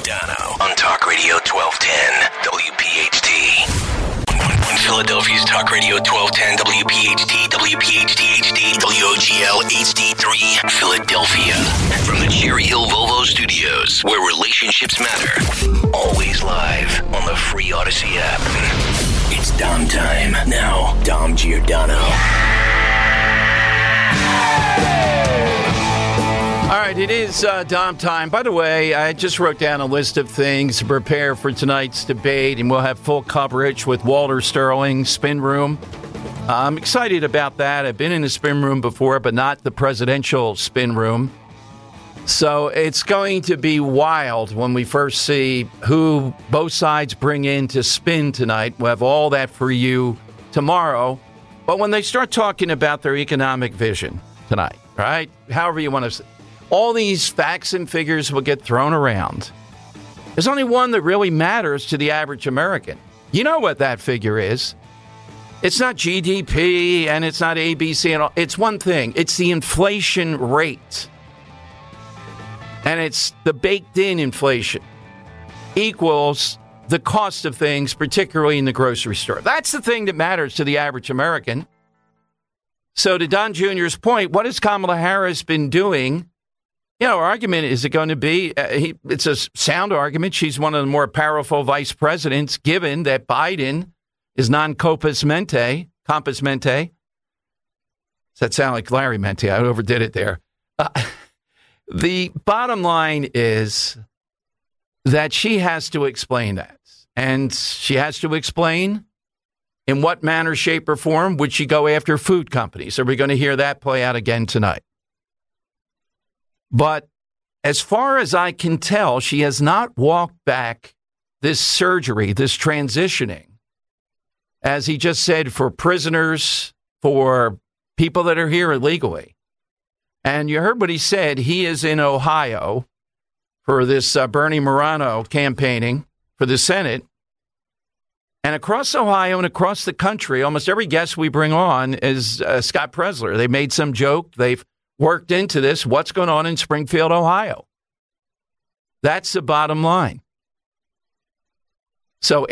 Giordano on Talk Radio 1210 WPHT. Philadelphia's Talk Radio 1210 WPHT, WPHT HD, WOGL HD3, Philadelphia. From the Cherry Hill Volvo Studios, where relationships matter. Always live on the free Odyssey app. It's Dom time. Now, Dom Giordano. All right, it is Dom time. By the way, I just wrote down a list of things to prepare for tonight's debate, and we'll have full coverage with Walter Sterling, Spin Room. I'm excited about that. I've been in the Spin Room before, but not the presidential Spin Room. So it's going to be wild when we first see who both sides bring in to spin tonight. We'll have all that for you tomorrow. But when they start talking about their economic vision tonight, right? However you want to, all these facts and figures will get thrown around. There's only one that really matters to the average American. You know what that figure is. It's not GDP and it's not ABC and all. It's one thing. It's the inflation rate. And it's the baked-in inflation equals the cost of things, particularly in the grocery store. That's the thing that matters to the average American. So to Don Jr.'s point, what has Kamala Harris been doing? You know, our argument is it going to be, it's a sound argument. She's one of the more powerful vice presidents, given that Biden is non-compos mentis. Compos mentis. Does that sound like Larry Mente? I overdid it there. The bottom line is that she has to explain that. And she has to explain in what manner, shape, or form would she go after food companies. Are we going to hear that play out again tonight? But as far as I can tell, she has not walked back this surgery, this transitioning, as he just said, for prisoners, for people that are here illegally. And you heard what he said. He is in Ohio for this Bernie Moreno campaigning for the Senate. And across Ohio and across the country, almost every guest we bring on is Scott Presler. They made some joke. They've worked into this. What's going on in Springfield, Ohio? That's the bottom line. So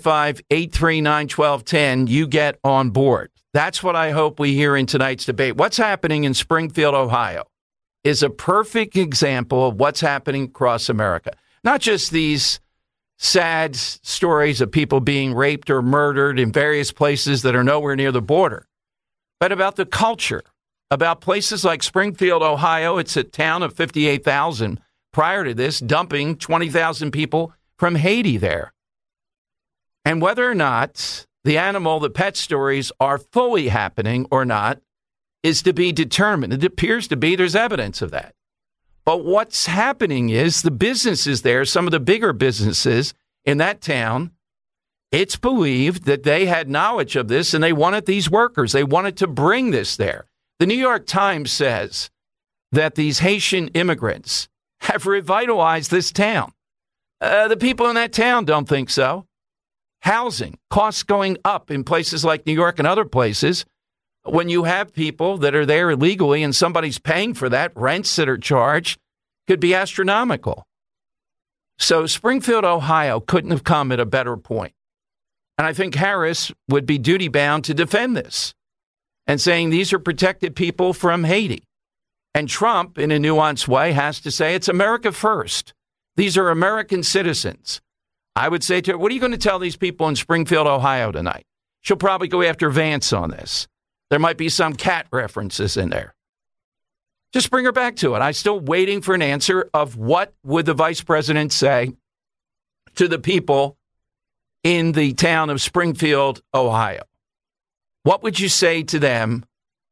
855-839-1210, you get on board. That's what I hope we hear in tonight's debate. What's happening in Springfield, Ohio, is a perfect example of what's happening across America. Not just these sad stories of people being raped or murdered in various places that are nowhere near the border, but about the culture, about places like Springfield, Ohio. It's a town of 58,000 prior to this, dumping 20,000 people from Haiti there. And whether or not the animal, the pet stories are fully happening or not is to be determined. It appears to be. There's evidence of that. But what's happening is the businesses there, some of the bigger businesses in that town, it's believed that they had knowledge of this and they wanted these workers. They wanted to bring this there. The New York Times says that these Haitian immigrants have revitalized this town. The people in that town don't think so. Housing, costs going up in places like New York and other places. When you have people that are there illegally and somebody's paying for that, rents that are charged could be astronomical. So Springfield, Ohio couldn't have come at a better point. And I think Harris would be duty-bound to defend this and saying these are protected people from Haiti. And Trump, in a nuanced way, has to say it's America first. These are American citizens. I would say to her, what are you going to tell these people in Springfield, Ohio tonight? She'll probably go after Vance on this. There might be some cat references in there. Just bring her back to it. I'm still waiting for an answer of what would the vice president say to the people in the town of Springfield, Ohio. What would you say to them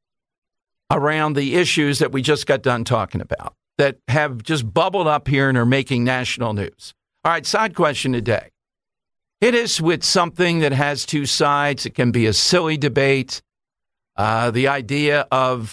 around the issues that we just got done talking about that have just bubbled up here and are making national news? All right, side question today. Hit us with something that has two sides. It can be a silly debate. The idea of,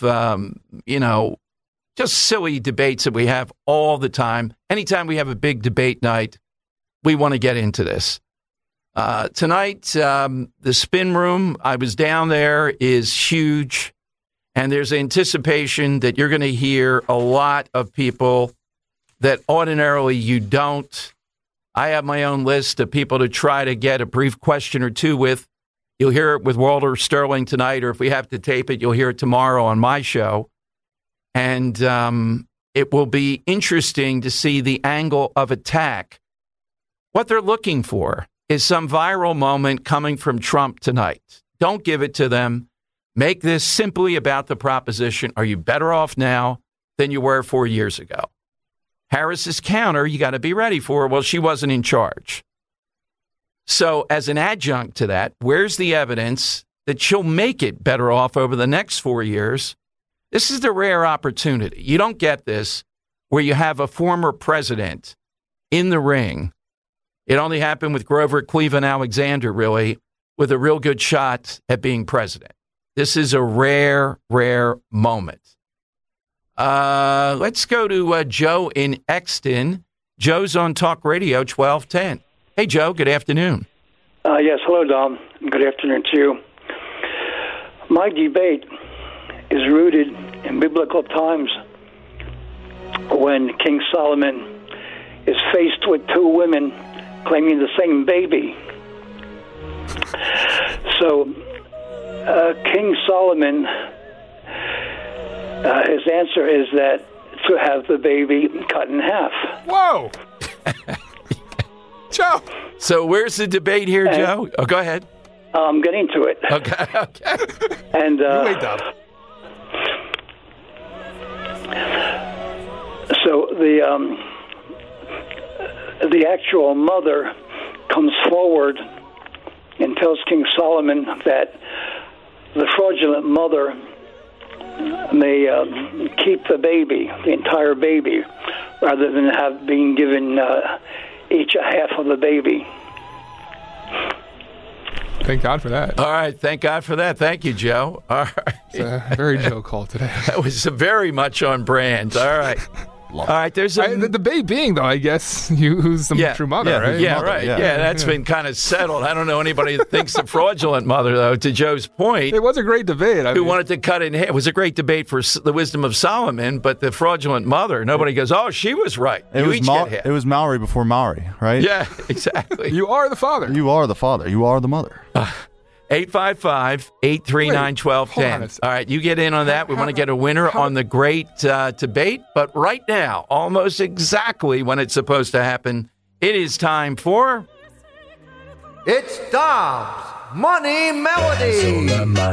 just silly debates that we have all the time. Anytime we have a big debate night, we want to get into this. Tonight, the Spin Room, I was down there, is huge. And there's anticipation that you're going to hear a lot of people that ordinarily you don't I have my own list of people to try to get a brief question or two with. You'll hear it with Walter Sterling tonight, or if we have to tape it, you'll hear it tomorrow on my show. And it will be interesting to see the angle of attack. What they're looking for is some viral moment coming from Trump tonight. Don't give it to them. Make this simply about the proposition, are you better off now than you were 4 years ago? Harris's counter, you got to be ready for, well, she wasn't in charge. So as an adjunct to that, where's the evidence that she'll make it better off over the next 4 years? This is the rare opportunity. You don't get this where you have a former president in the ring. It only happened with Grover Cleveland Alexander, really, with a real good shot at being president. This is a rare, rare moment. Let's go to Joe in Exton. Joe's on Talk Radio 1210. Hey, Joe, good afternoon. Yes, hello, Dom. Good afternoon to you. My debate is rooted in biblical times when King Solomon is faced with two women claiming the same baby. So, King Solomon, his answer is that to have the baby cut in half. Whoa! Joe! So where's the debate here, Joe? Oh, go ahead. I'm getting to it. Okay. And wait, Dom. So the actual mother comes forward and tells King Solomon that the fraudulent mother may keep the baby, the entire baby, rather than being given each a half of the baby. Thank God for that. All right. Thank God for that. Thank you, Joe. All right. It's a very Joe call today. That was very much on brand. All right. All right. There's the debate being, though, I guess, who's the true mother, right? Yeah, mother, right. yeah. Yeah, that's been kind of settled. I don't know anybody that thinks the fraudulent mother, though, to Joe's point. It was a great debate. Who wanted to cut it in half. It was a great debate for the wisdom of Solomon, but the fraudulent mother, nobody goes, oh, she was right. It was Maori before Maori, right? Yeah, exactly. You are the father. You are the father. You are the mother. 855-839-1210. All right, you get in on that. We want to get a winner on the great debate. But right now, almost exactly when it's supposed to happen, it is time for... It's Dom's Money Melody.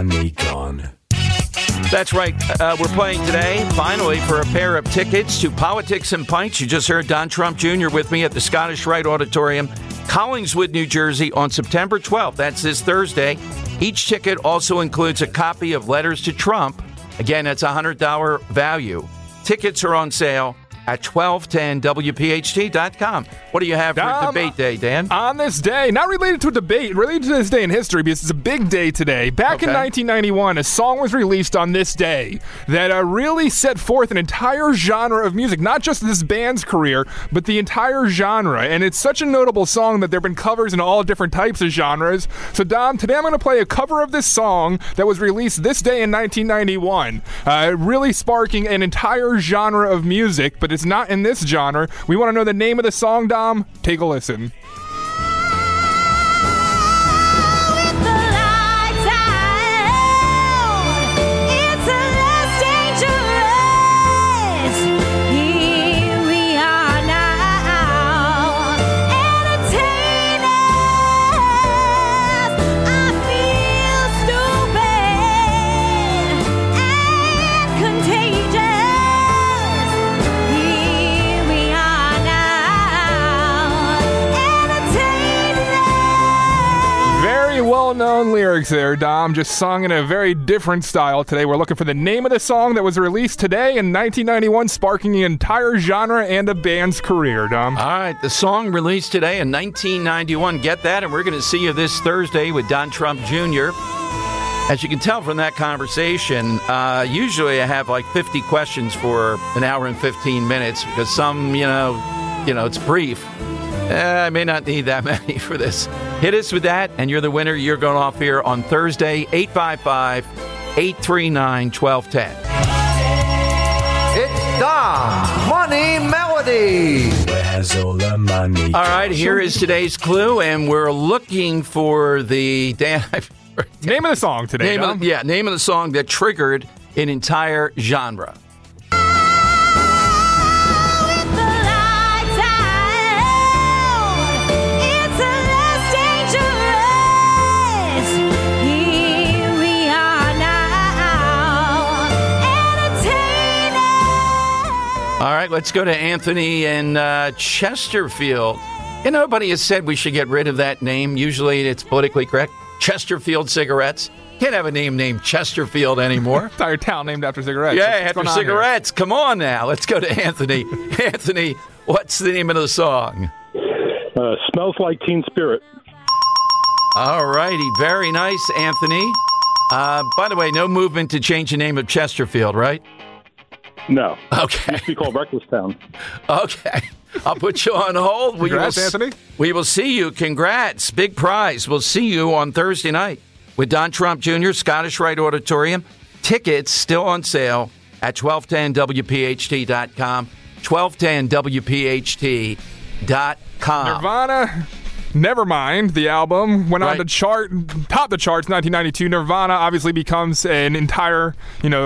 That's right. We're playing today, finally, for a pair of tickets to Politics and Pints. You just heard Don Trump Jr. with me at the Scottish Rite Auditorium, Collingswood, New Jersey, on September 12th. That's this Thursday. Each ticket also includes a copy of Letters to Trump. Again, that's a $100 value. Tickets are on sale at 1210WPHT.com. What do you have for debate day, Dan? On this day, not related to a debate, related to this day in history, because it's a big day today. Back in 1991, a song was released on this day that really set forth an entire genre of music, not just this band's career, but the entire genre. And it's such a notable song that there have been covers in all different types of genres. So, Dom, today I'm going to play a cover of this song that was released this day in 1991, really sparking an entire genre of music, but it's not in this genre. We want to know the name of the song, Dom. Take a listen. Well-known lyrics there, Dom, just sung in a very different style today. We're looking for the name of the song that was released today in 1991, sparking an entire genre and a band's career, Dom. All right, the song released today in 1991. Get that, and we're going to see you this Thursday with Don Trump Jr. As you can tell from that conversation, usually I have like 50 questions for an hour and 15 minutes because some, it's brief. I may not need that many for this. Hit us with that, and you're the winner. You're going off here on Thursday, 855-839-1210. It's Dom's Money Melody. Where's all the money? money. All right, here is today's clue, and we're looking for the name of the song today. Name of the song that triggered an entire genre. All right, let's go to Anthony in Chesterfield. Nobody has said we should get rid of that name. Usually it's politically correct. Chesterfield cigarettes. Can't have a name named Chesterfield anymore. Entire town named after cigarettes. Yeah, after cigarettes. Come on now. Let's go to Anthony. Anthony, what's the name of the song? Smells Like Teen Spirit. All righty. Very nice, Anthony. By the way, no movement to change the name of Chesterfield, right? No. Okay. It used to be called Reckless Town. Okay. I'll put you on hold. Congrats, Anthony. We will see you. Congrats. Big prize. We'll see you on Thursday night with Don Trump Jr., Scottish Rite Auditorium. Tickets still on sale at 1210WPHT.com. 1210WPHT.com. Nirvana. Nevermind, the album went on to top the charts in 1992. Nirvana obviously becomes an entire,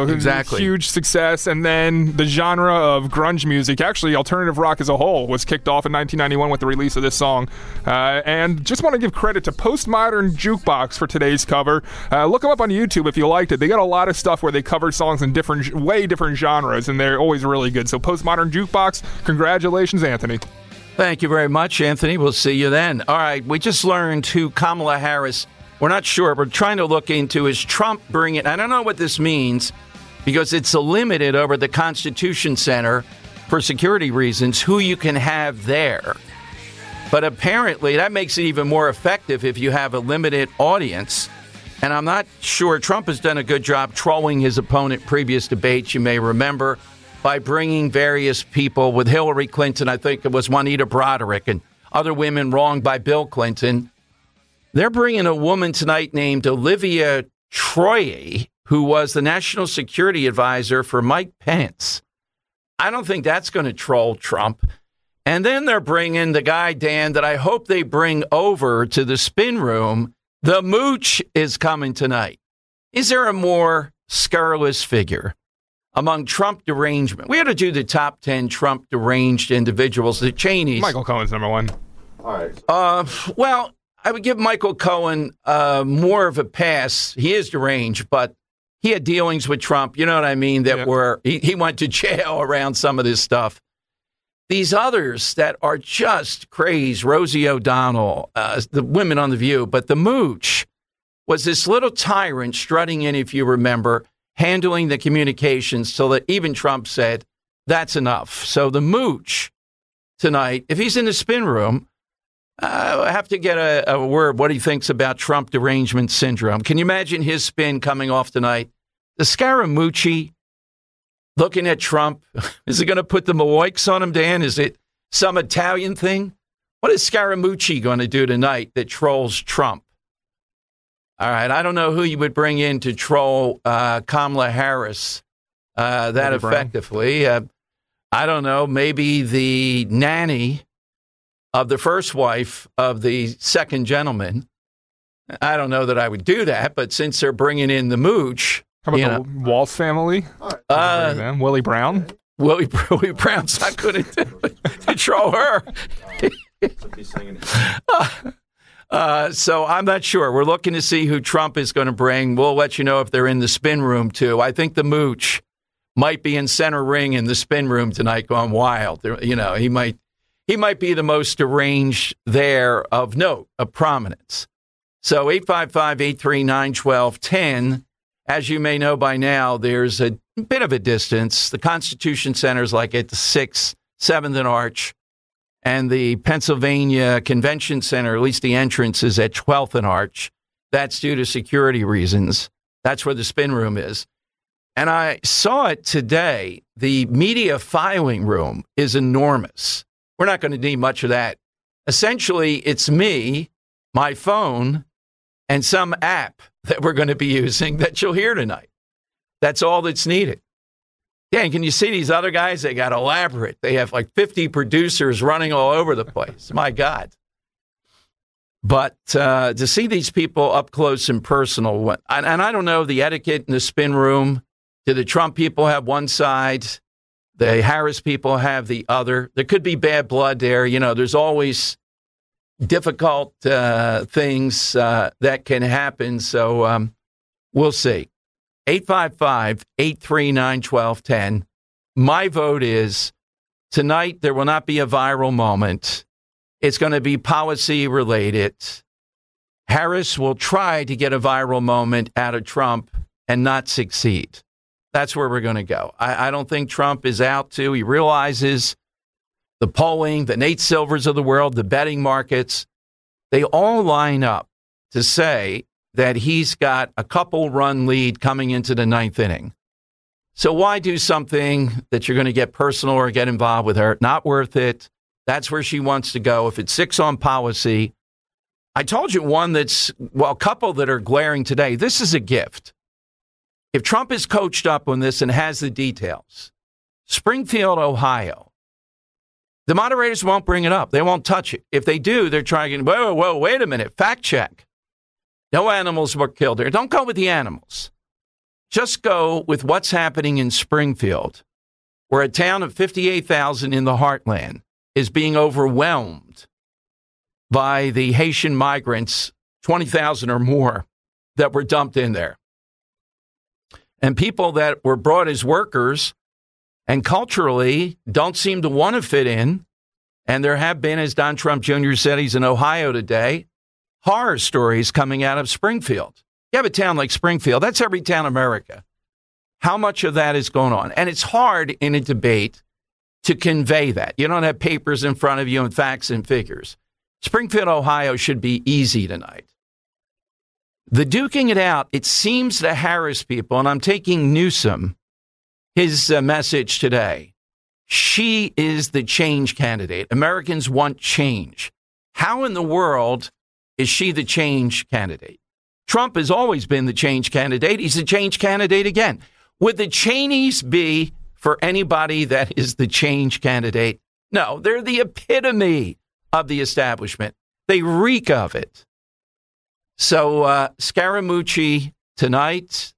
huge success. And then the genre of grunge music, actually alternative rock as a whole, was kicked off in 1991 with the release of this song. And just want to give credit to Postmodern Jukebox for today's cover. Look them up on YouTube if you liked it. They got a lot of stuff where they cover songs in way different genres, and they're always really good. So Postmodern Jukebox, congratulations, Anthony. Thank you very much, Anthony. We'll see you then. All right, we just learned who Kamala Harris, we're not sure, we're trying to look into, is Trump bringing, I don't know what this means, because it's limited over the Constitution Center for security reasons, who you can have there. But apparently that makes it even more effective if you have a limited audience. And I'm not sure, Trump has done a good job trolling his opponent previous debates, you may remember, by bringing various people with Hillary Clinton. I think it was Juanita Broderick and other women wronged by Bill Clinton. They're bringing a woman tonight named Olivia Troye, who was the national security advisor for Mike Pence. I don't think that's going to troll Trump. And then they're bringing the guy, Dan, that I hope they bring over to the spin room. The Mooch is coming tonight. Is there a more scurrilous figure among Trump derangement? We ought to do the top 10 Trump deranged individuals. The Cheneys. Michael Cohen's number one. All right. Well, I would give Michael Cohen more of a pass. He is deranged, but he had dealings with Trump, you know what I mean, that were, he went to jail around some of this stuff. These others that are just crazed, Rosie O'Donnell, the women on The View, but the Mooch was this little tyrant strutting in, if you remember, handling the communications so that even Trump said, that's enough. So the Mooch tonight, if he's in the spin room, I have to get a word what he thinks about Trump derangement syndrome. Can you imagine his spin coming off tonight? The Scaramucci looking at Trump. Is it going to put the Mawoiks on him, Dan? Is it some Italian thing? What is Scaramucci going to do tonight that trolls Trump? All right, I don't know who you would bring in to troll Kamala Harris that effectively. I don't know, maybe the nanny of the first wife of the second gentleman. I don't know that I would do that, but since they're bringing in the Mooch. How about the Walsh family? Willie Brown? Willie Brown's not going to troll her. So I'm not sure. We're looking to see who Trump is going to bring. We'll let you know if they're in the spin room, too. I think the Mooch might be in center ring in the spin room tonight going wild. You know, he might be the most deranged there of note, of prominence. So 855-839-1210. As you may know by now, there's a bit of a distance. The Constitution Center is like at the 6th, 7th and Arch. And the Pennsylvania Convention Center, at least the entrance, is at 12th and Arch. That's due to security reasons. That's where the spin room is. And I saw it today. The media filing room is enormous. We're not going to need much of that. Essentially, it's me, my phone, and some app that we're going to be using that you'll hear tonight. That's all that's needed. Yeah, and can you see these other guys? They got elaborate. They have like 50 producers running all over the place. My God. But to see these people up close and personal, and I don't know the etiquette in the spin room. Do the Trump people have one side? The Harris people have the other? There could be bad blood there. You know, there's always difficult things that can happen. So we'll see. 855-839-1210. My vote is tonight there will not be a viral moment. It's going to be policy related. Harris will try to get a viral moment out of Trump and not succeed. That's where we're going to go. I don't think Trump is out to. He realizes the polling, the Nate Silvers of the world, the betting markets, they all line up to say that he's got a couple-run lead coming into the ninth inning. So why do something that you're going to get personal or get involved with her? Not worth it. That's where she wants to go. If it's 6 on policy, I told you one that's, well, a couple that are glaring today. This is a gift. If Trump is coached up on this and has the details, Springfield, Ohio, the moderators won't bring it up. They won't touch it. If they do, they're trying, whoa, wait a minute. Fact check. No animals were killed there. Don't go with the animals. Just go with what's happening in Springfield, where a town of 58,000 in the heartland is being overwhelmed by the Haitian migrants, 20,000 or more, that were dumped in there. And people that were brought as workers and culturally don't seem to want to fit in. And there have been, as Don Trump Jr. said, he's in Ohio today, horror stories coming out of Springfield. You have a town like Springfield, that's every town in America. How much of that is going on? And it's hard in a debate to convey that. You don't have papers in front of you and facts and figures. Springfield, Ohio should be easy tonight. The duking it out, it seems the Harris people, and I'm taking Newsom, his message today. She is the change candidate. Americans want change. How in the world is she the change candidate? Trump has always been the change candidate. He's the change candidate again. Would the Cheneys be for anybody that is the change candidate? No, they're the epitome of the establishment. They reek of it. So Scaramucci tonight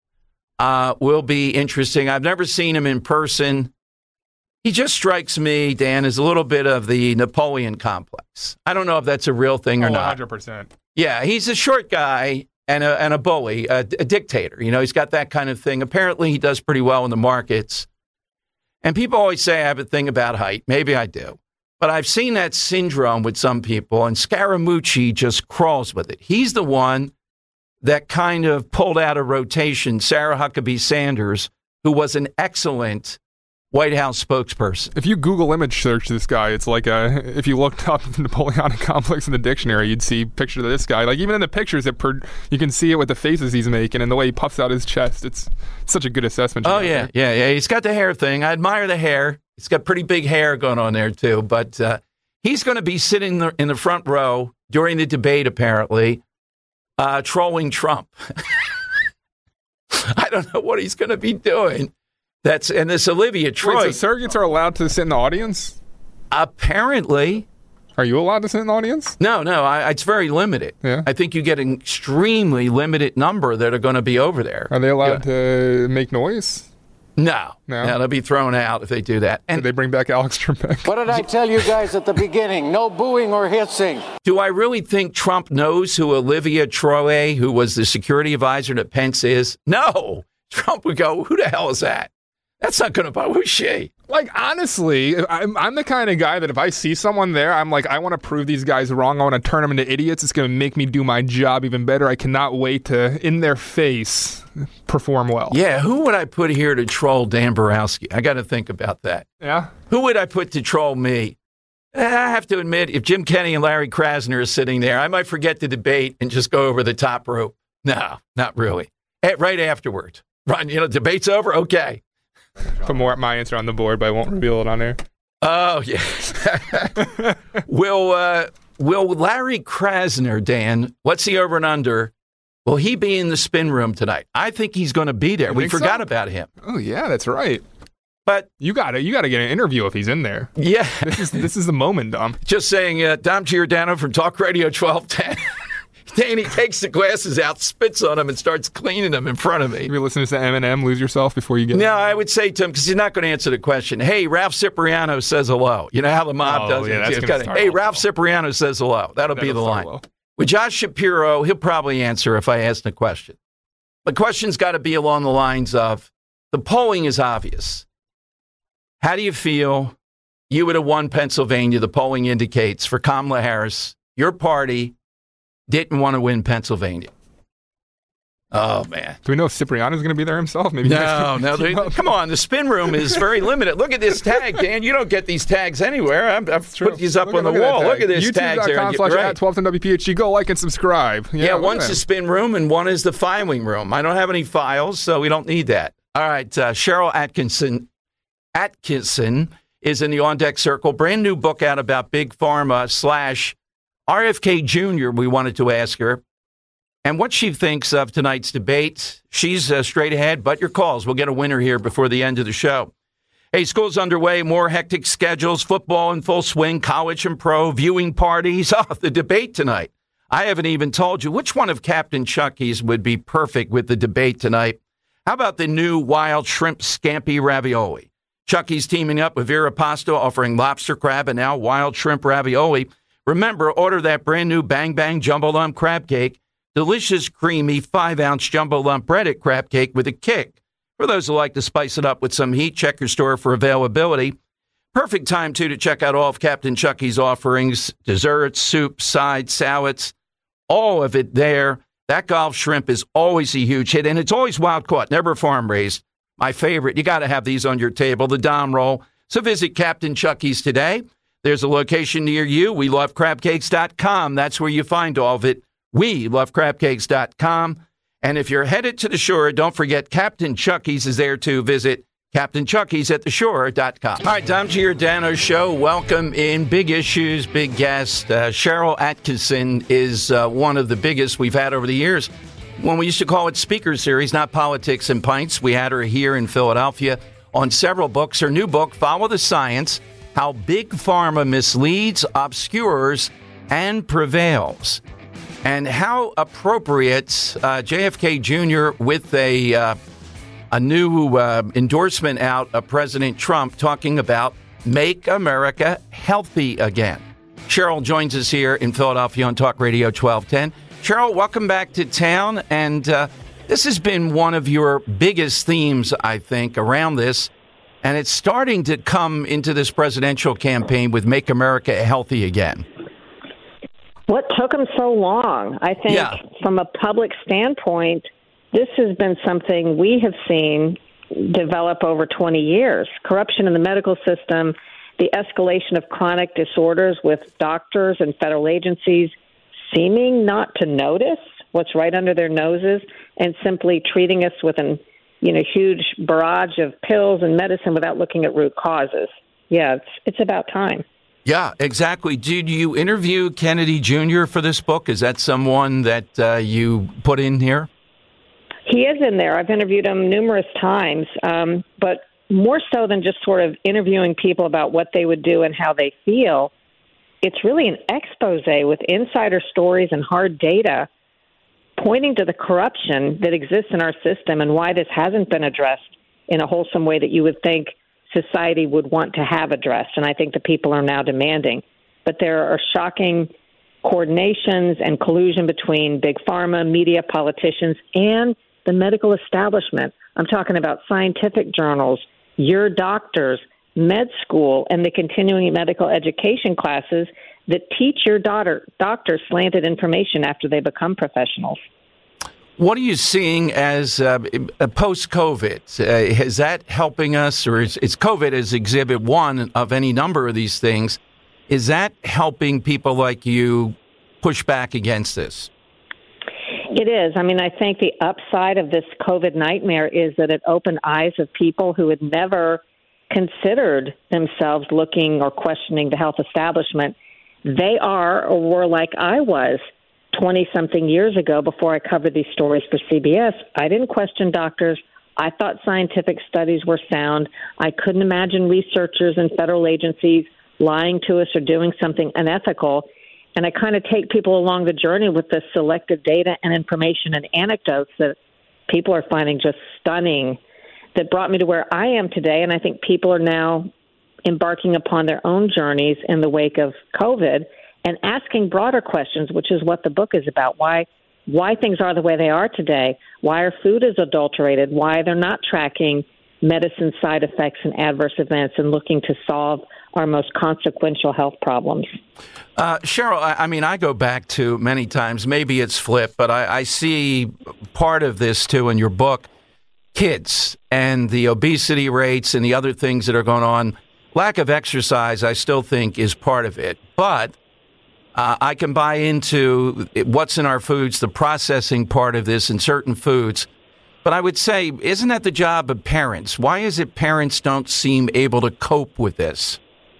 will be interesting. I've never seen him in person. He just strikes me, Dan, as a little bit of the Napoleon complex. I don't know if that's a real thing or not. 100%. Yeah, he's a short guy and a bully, a dictator. You know, he's got that kind of thing. Apparently, he does pretty well in the markets. And people always say I have a thing about height. Maybe I do. But I've seen that syndrome with some people, and Scaramucci just crawls with it. He's the one that kind of pulled out of rotation Sarah Huckabee Sanders, who was an excellent White House spokesperson. If you Google image search this guy, it's like if you looked up the Napoleonic complex in the dictionary, you'd see pictures of this guy. Like even in the pictures, you can see it with the faces he's making and the way he puffs out his chest. It's such a good assessment. Oh, yeah. He's got the hair thing. I admire the hair. He's got pretty big hair going on there, too. But he's going to be sitting in the front row during the debate, apparently, trolling Trump. I don't know what he's going to be doing. And this Olivia Troy. Wait, so surrogates are allowed to sit in the audience? Apparently. Are you allowed to sit in the audience? No, it's very limited. Yeah. I think you get an extremely limited number that are going to be over there. Are they allowed to make noise? No, they'll be thrown out if they do that. And did they bring back Alex Trebek? What did I tell you guys at the beginning? No booing or hissing. Do I really think Trump knows who Olivia Troy, who was the security advisor to Pence, is? No. Trump would go, who the hell is that? That's not going to buy. Who's she? Like, honestly, I'm the kind of guy that if I see someone there, I'm like, I want to prove these guys wrong. I want to turn them into idiots. It's going to make me do my job even better. I cannot wait to, in their face, perform well. Yeah, who would I put here to troll Dan Borowski? I got to think about that. Yeah? Who would I put to troll me? I have to admit, if Jim Kenney and Larry Krasner are sitting there, I might forget the debate and just go over the top rope. No, not really. Right afterward. Right, debate's over? Okay. Put my answer on the board, but I won't reveal it on air. Oh, yeah. Will Larry Krasner, Dan, what's the over and under? Will he be in the spin room tonight? I think he's going to be there. We forgot about him. Oh, yeah, that's right. But you gotta get an interview if he's in there. Yeah. This is the moment, Dom. Just saying, Dom Giordano from Talk Radio 1210. Danny takes the glasses out, spits on them, and starts cleaning them in front of me. You listening to Eminem, Lose Yourself, before you get... No, I would say to him, because he's not going to answer the question, hey, Ralph Cipriano says hello. You know how the mob does it? Hey, Ralph Cipriano says hello. That'll be the line. Well. With Josh Shapiro, he'll probably answer if I ask the question. The question's got to be along the lines of, the polling is obvious. How do you feel? You would have won Pennsylvania, the polling indicates, for Kamala Harris. Your party didn't want to win Pennsylvania. Oh, man. Do we know if Cipriano's going to be there himself? Maybe. No. Come on. The spin room is very limited. Look at this tag, Dan. You don't get these tags anywhere. I've put these up on the wall. Look at this tag there. YouTube.com/@1210WPHT. Go like and subscribe. Yeah, one's the spin room and one is the filing room. I don't have any files, so we don't need that. All right. Cheryl Atkinson is in the On Deck Circle. Brand new book out about Big Pharma / RFK Jr. We wanted to ask her. And what she thinks of tonight's debate. She's straight ahead, but your calls. We'll get a winner here before the end of the show. Hey, school's underway, more hectic schedules, football in full swing, college and pro, viewing parties. Oh, the debate tonight. I haven't even told you which one of Captain Chucky's would be perfect with the debate tonight. How about the new wild shrimp scampi ravioli? Chucky's teaming up with Vera Pasta, offering lobster, crab, and now wild shrimp ravioli. Remember, order that brand new Bang Bang Jumbo Lump Crab Cake. Delicious, creamy, 5-ounce jumbo lump breaded crab cake with a kick. For those who like to spice it up with some heat, check your store for availability. Perfect time, too, to check out all of Captain Chucky's offerings, desserts, soups, sides, salads, all of it there. That Gulf shrimp is always a huge hit, and it's always wild caught, never farm raised. My favorite. You got to have these on your table, the Dom Roll. So visit Captain Chucky's today. There's a location near you. WeLoveCrabCakes.com. That's where you find all of it. WeLoveCrabCakes.com. And if you're headed to the shore, don't forget Captain Chucky's is there too. Visit CaptainChucky's@theshore.com. All right, Dom Giordano Show. Welcome in. Big issues, big guest. Cheryl Atkinson is one of the biggest we've had over the years. When we used to call it Speaker Series, not Politics and Pints, we had her here in Philadelphia on several books. Her new book, Follow the Science, How Big Pharma Misleads, Obscures, and Prevails. And how appropriate JFK Jr. with a new endorsement out of President Trump talking about Make America Healthy Again. Cheryl joins us here in Philadelphia on Talk Radio 1210. Cheryl, welcome back to town. And this has been one of your biggest themes, I think, around this. And it's starting to come into this presidential campaign with Make America Healthy Again. What took them so long? I think from a public standpoint, this has been something we have seen develop over 20 years. Corruption in the medical system, the escalation of chronic disorders with doctors and federal agencies seeming not to notice what's right under their noses and simply treating us with an huge barrage of pills and medicine without looking at root causes. Yeah, it's about time. Yeah, exactly. Did you interview Kennedy Jr. for this book? Is that someone that you put in here? He is in there. I've interviewed him numerous times, but more so than just sort of interviewing people about what they would do and how they feel, it's really an expose with insider stories and hard data pointing to the corruption that exists in our system and why this hasn't been addressed in a wholesome way that you would think society would want to have addressed, and I think the people are now demanding. But there are shocking coordinations and collusion between big pharma, media, politicians, and the medical establishment. I'm talking about scientific journals, your doctors, med school, and the continuing medical education classes that teach your doctors slanted information after they become professionals. What are you seeing as post-COVID? Is that helping us, or is COVID as exhibit one of any number of these things? Is that helping people like you push back against this? It is. I mean, I think the upside of this COVID nightmare is that it opened eyes of people who had never considered themselves looking or questioning the health establishment. They are or were like I was 20-something years ago before I covered these stories for CBS. I didn't question doctors I thought scientific studies were sound. I couldn't imagine researchers and federal agencies lying to us or doing something unethical. And I kind of take people along the journey with this selective data and information and anecdotes that people are finding just stunning, that brought me to where I am today. And I think people are now embarking upon their own journeys in the wake of COVID and asking broader questions, which is what the book is about. Why things are the way they are today, why our food is adulterated, why they're not tracking medicine side effects and adverse events and looking to solve our most consequential health problems. Cheryl, I mean, I go back to many times, maybe it's flipped, but I see part of this too in your book, kids and the obesity rates and the other things that are going on. Lack of exercise, I still think, is part of it. But I can buy into what's in our foods, the processing part of this in certain foods. But I would say, isn't that the job of parents? Why is it parents don't seem able to cope with this?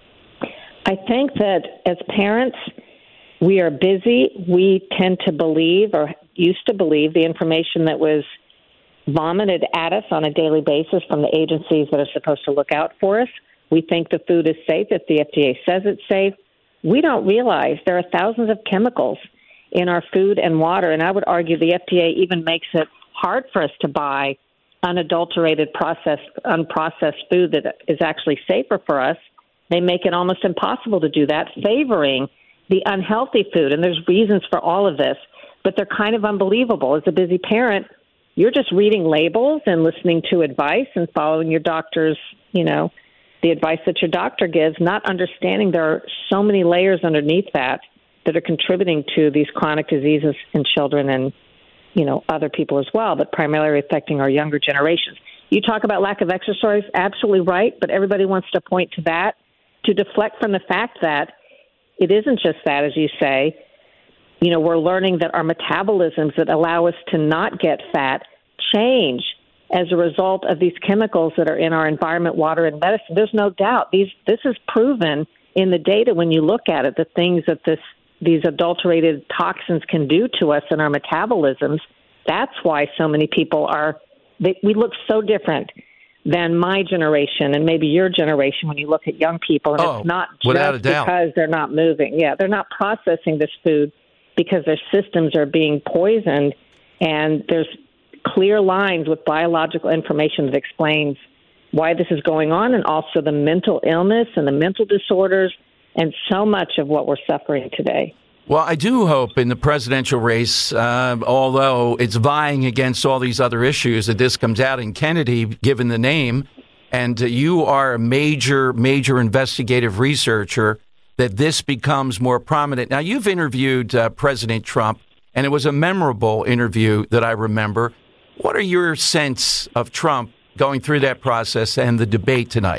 I think that as parents, we are busy. We tend to believe, or used to believe, the information that was vomited at us on a daily basis from the agencies that are supposed to look out for us. We think the food is safe if the FDA says it's safe. We don't realize there are thousands of chemicals in our food and water, and I would argue the FDA even makes it hard for us to buy unadulterated, unprocessed food that is actually safer for us. They make it almost impossible to do that, favoring the unhealthy food, and there's reasons for all of this, but they're kind of unbelievable. As a busy parent, you're just reading labels and listening to advice and following your doctor's, the advice that your doctor gives, not understanding there are so many layers underneath that are contributing to these chronic diseases in children and, other people as well, but primarily affecting our younger generations. You talk about lack of exercise, absolutely right, but everybody wants to point to that to deflect from the fact that it isn't just that, as you say. We're learning that our metabolisms that allow us to not get fat change as a result of these chemicals that are in our environment, water, and medicine. There's no doubt. This is proven in the data when you look at it, the things that these adulterated toxins can do to us in our metabolisms. That's why so many people we look so different than my generation and maybe your generation when you look at young people. And it's not just because they're not moving. Yeah, they're not processing this food because their systems are being poisoned, and there's clear lines with biological information that explains why this is going on, and also the mental illness and the mental disorders and so much of what we're suffering today. Well, I do hope in the presidential race, although it's vying against all these other issues, that this comes out in Kennedy, given the name, and you are a major investigative researcher, that this becomes more prominent. Now, you've interviewed President Trump, and it was a memorable interview that I remember. What are your sense of Trump going through that process and the debate tonight?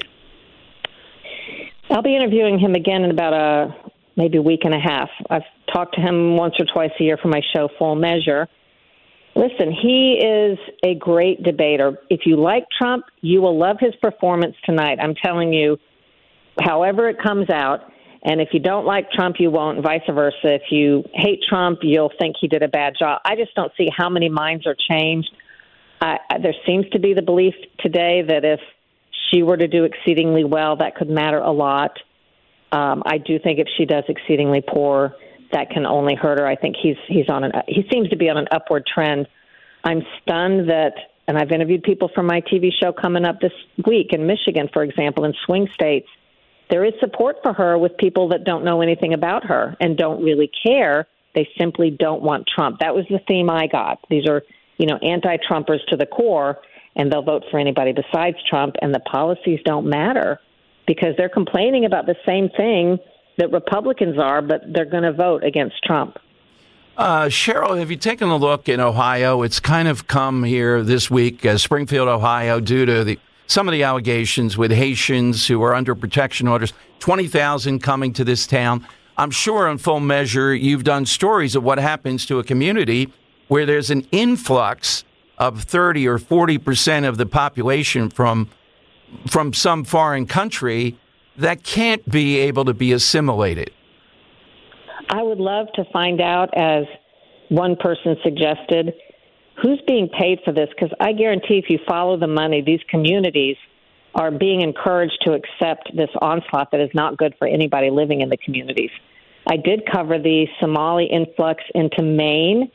I'll be interviewing him again in about maybe a week and a half. I've talked to him once or twice a year for my show, Full Measure. Listen, he is a great debater. If you like Trump, you will love his performance tonight. I'm telling you, however it comes out. And if you don't like Trump, you won't, and vice versa. If you hate Trump, you'll think he did a bad job. I just don't see how many minds are changed. There seems to be the belief today that if she were to do exceedingly well, that could matter a lot. I do think if she does exceedingly poor, that can only hurt her. I think he seems to be on an upward trend. I'm stunned that, and I've interviewed people from my TV show coming up this week in Michigan, for example, in swing states. There is support for her with people that don't know anything about her and don't really care. They simply don't want Trump. That was the theme I got. These are, anti-Trumpers to the core, and they'll vote for anybody besides Trump, and the policies don't matter because they're complaining about the same thing that Republicans are, but they're going to vote against Trump. Cheryl, have you taken a look in Ohio? It's kind of come here this week, Springfield, Ohio, due to some of the allegations with Haitians who are under protection orders, 20,000 coming to this town. I'm sure on Full Measure, you've done stories of what happens to a community where there's an influx of 30 or 40% of the population from some foreign country that can't be able to be assimilated. I would love to find out, as one person suggested, who's being paid for this? Because I guarantee if you follow the money, these communities are being encouraged to accept this onslaught that is not good for anybody living in the communities. I did cover the Somali influx into Maine,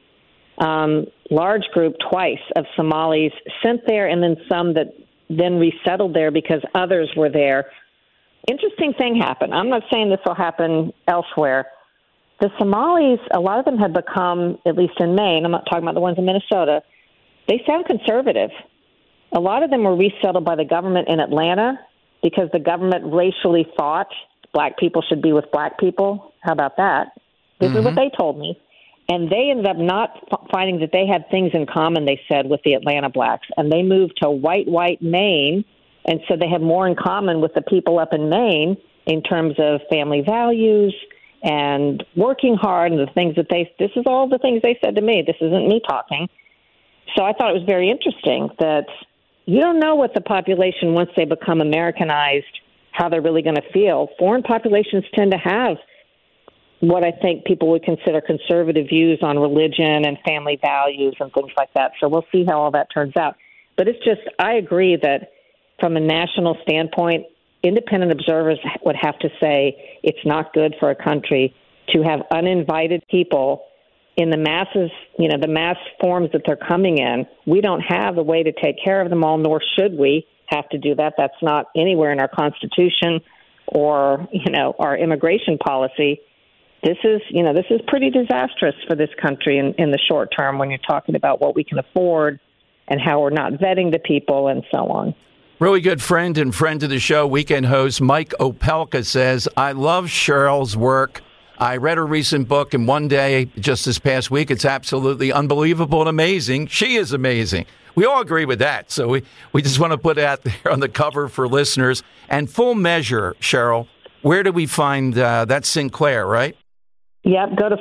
large group twice of Somalis sent there, and then some that then resettled there because others were there. Interesting thing happened. I'm not saying this will happen elsewhere. The Somalis, a lot of them have become, at least in Maine, I'm not talking about the ones in Minnesota, they sound conservative. A lot of them were resettled by the government in Atlanta because the government racially thought black people should be with black people. How about that? This is what they told me. And they ended up not finding that they had things in common, they said, with the Atlanta blacks. And they moved to white Maine, and so they have more in common with the people up in Maine in terms of family values and working hard and the things that this is all the things they said to me. This isn't me talking. So I thought it was very interesting that you don't know what the population, once they become Americanized, how they're really going to feel. Foreign populations tend to have what I think people would consider conservative views on religion and family values and things like that. So we'll see how all that turns out. But it's just, I agree that from a national standpoint, independent observers would have to say it's not good for a country to have uninvited people in the masses, the mass forms that they're coming in. We don't have a way to take care of them all, nor should we have to do that. That's not anywhere in our Constitution or, our immigration policy. This is pretty disastrous for this country in the short term when you're talking about what we can afford and how we're not vetting the people and so on. Really good friend and friend of the show, weekend host Mike Opelka says, I love Cheryl's work. I read her recent book in one day just this past week. It's absolutely unbelievable and amazing. She is amazing. We all agree with that. So we just want to put it out there on the cover for listeners. And Full Measure, Cheryl, where do we find that's Sinclair, right? Yep. Go to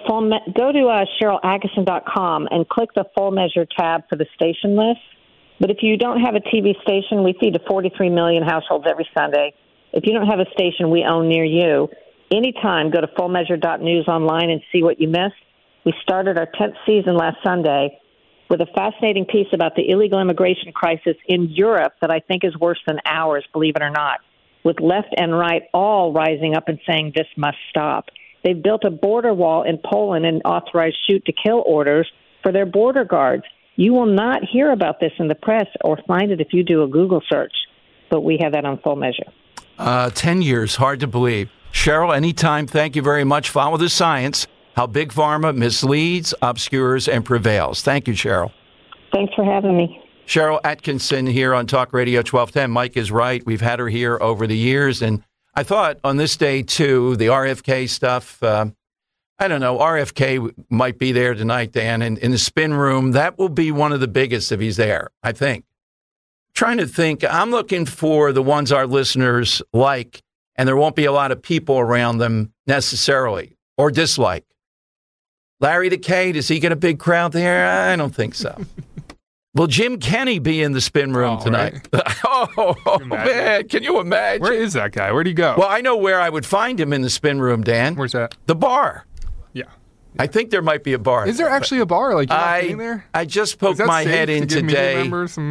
CherylAtkinson.com and click the Full Measure tab for the station list. But if you don't have a TV station, we feed to 43 million households every Sunday. If you don't have a station we own near you, anytime go to fullmeasure.news online and see what you missed. We started our 10th season last Sunday with a fascinating piece about the illegal immigration crisis in Europe that I think is worse than ours, believe it or not, with left and right all rising up and saying this must stop. They've built a border wall in Poland and authorized shoot-to-kill orders for their border guards. You will not hear about this in the press or find it if you do a Google search, but we have that on Full Measure. 10 years, hard to believe. Cheryl, anytime, thank you very much. Follow the science, how Big Pharma misleads, obscures, and prevails. Thank you, Cheryl. Thanks for having me. Cheryl Atkinson here on Talk Radio 1210. Mike is right. We've had her here over the years, and I thought on this day, too, the RFK stuff, I don't know, RFK might be there tonight, Dan, in the spin room. That will be one of the biggest if he's there, I think. Trying to think, I'm looking for the ones our listeners like, and there won't be a lot of people around them necessarily or dislike. Larry the K, does he get a big crowd there? I don't think so. Will Jim Kenney be in the spin room tonight? Right. Oh, man, can you imagine? Where is that guy? Where'd he go? Well, I know where I would find him in the spin room, Dan. Where's that? The bar. Yeah. I think there might be a bar. Is there actually a bar? Like, you're not getting there? I just poked my head in today. Media members some,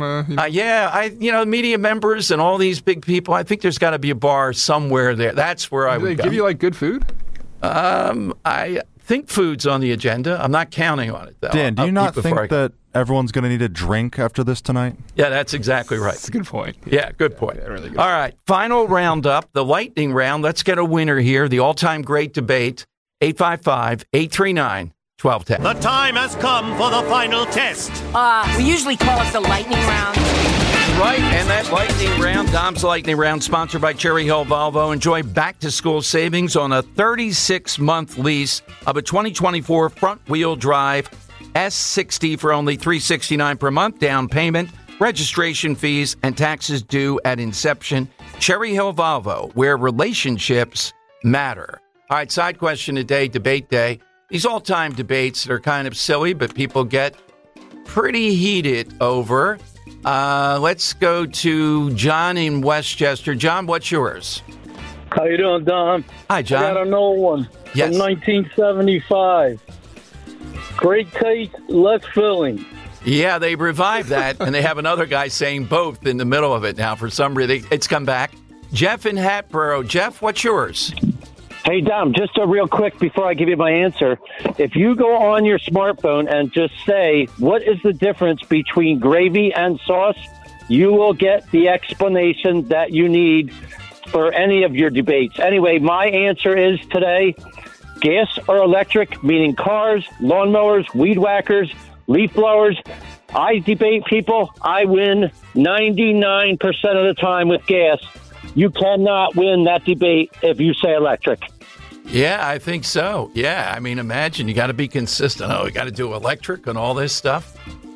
media members and all these big people. I think there's got to be a bar somewhere there. That's where I would go. Do they give you, like, good food? I think food's on the agenda. I'm not counting on it, though. Dan, do you not think that everyone's going to need a drink after this tonight? Yeah, that's exactly right. That's a good point. Yeah, good point. Yeah, really good. All right, final roundup, the lightning round. Let's get a winner here. The all-time great debate, 855-839-1210. The time has come for the final test. We usually call it the lightning round. Right, and that lightning round, Dom's lightning round, sponsored by Cherry Hill Volvo. Enjoy back-to-school savings on a 36-month lease of a 2024 front-wheel drive S60 for only $369 per month. Down payment, registration fees, and taxes due at inception. Cherry Hill Volvo, where relationships matter. All right, side question today, debate day. These all-time debates that are kind of silly, but people get pretty heated over. Let's go to John in Westchester. John, what's yours? How you doing, Dom? Hi, John. I got an old one yes. from 1975. Great taste, less filling. Yeah, they revived that, and they have another guy saying both in the middle of it now. For some reason, it's come back. Jeff in Hatboro. Jeff, what's yours? Hey, Dom, just a real quick before I give you my answer. If you go on your smartphone and just say, what is the difference between gravy and sauce, you will get the explanation that you need for any of your debates. Anyway, my answer is today, gas or electric, meaning cars, lawnmowers, weed whackers, leaf blowers. I debate people. I win 99% of the time with gas. You cannot win that debate if you say electric. Yeah, I think so. Yeah, I mean, imagine you got to be consistent. Oh, you got to do electric and all this stuff.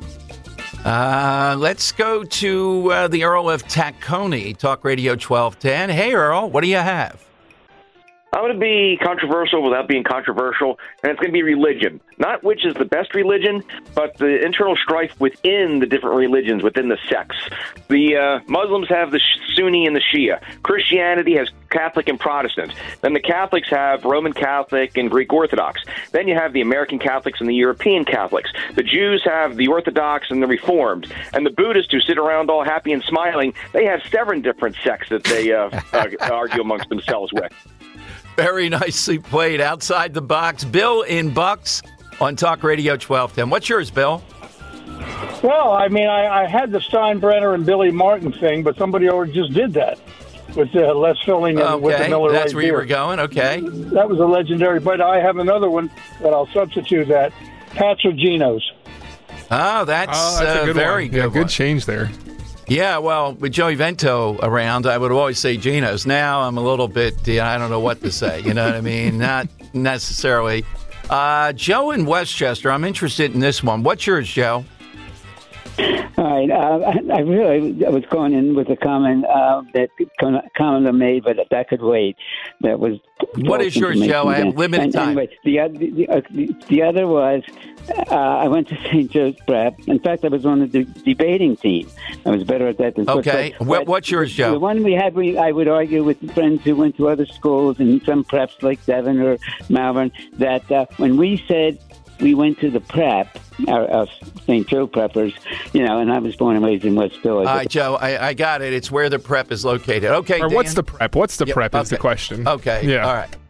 Let's go to the Earl of Tacony, Talk Radio 1210. Hey, Earl, what do you have? I'm going to be controversial without being controversial, and it's going to be religion. Not which is the best religion, but the internal strife within the different religions, within the sects. The Muslims have the Sunni and the Shia. Christianity has Catholic and Protestant. Then the Catholics have Roman Catholic and Greek Orthodox. Then you have the American Catholics and the European Catholics. The Jews have the Orthodox and the Reformed. And the Buddhists, who sit around all happy and smiling, they have 7 different sects that they argue amongst themselves with. Very nicely played. Outside the box. Bill in Bucks on Talk Radio 1210. What's yours, Bill? Well, I mean, I had the Steinbrenner and Billy Martin thing, but somebody already just did that with less filling and with the Miller Lite that's where you were going. Okay. That was a legendary, but I have another one that I'll substitute that. Pat's or Geno's. Oh, that's a good very one. Good change there. Yeah, well, with Joey Vento around, I would always say Geno's. Now I'm a little bit, I don't know what to say. You know what I mean? Not necessarily. Joe in Westchester, I'm interested in this one. What's yours, Joe? All right. I was going in with a comment that comment made, but that could wait. That was. What is yours, Joe? I have limited time. Anyway, the other was I went to St. Joe's Prep. In fact, I was on the debating team. I was better at that than okay. What's yours, Joe? The one we had, I would argue with friends who went to other schools and some preps like Devon or Malvern, that when we said we went to the prep, our St. Joe preppers, and I was born and raised in West Village. All right, Joe, I got it. It's where the prep is located. Okay, or Dan? what's the prep? What's the prep is the question. Okay, yeah. All right.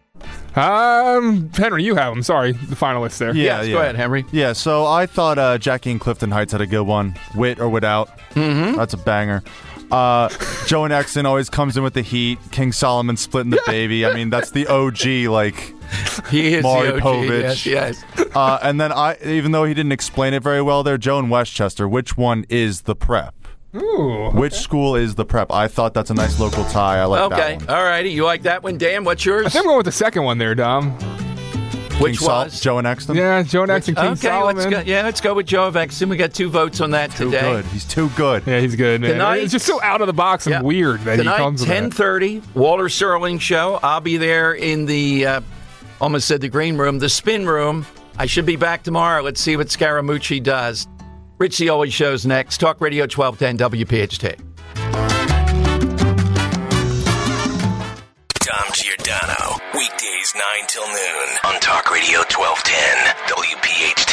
Henry, you have them. Sorry, the finalist there. Yeah. Go ahead, Henry. Yeah, so I thought Jackie and Clifton Heights had a good one. Wit or Without. Mm-hmm. That's a banger. Joe and Exton always comes in with the heat. King Solomon splitting the baby. I mean, that's the OG, like, he is Maury the OG, Povich. Yes. And then even though he didn't explain it very well there, Joe in Westchester, which one is the prep? Ooh. Okay. Which school is the prep? I thought that's a nice local tie. I like that one. All righty. You like that one, Dan? What's yours? I think I'm going with the second one there, Dom. Which was? Joe and Exton? Yeah, Joe and Exton, King Solomon. Let's go with Joe of Exton. We got 2 votes on that today. Good. He's too good. Yeah, he's good, man. Tonight, it's just so out of the box and weird that tonight, he comes with 10:30, Walter Sterling show. I'll be there in the, almost said the green room, the spin room. I should be back tomorrow. Let's see what Scaramucci does. Rich Cioli show's next. Talk Radio 1210 WPHT. Dom Giordano, weekdays 9 till noon on Talk Radio 1210 WPHT.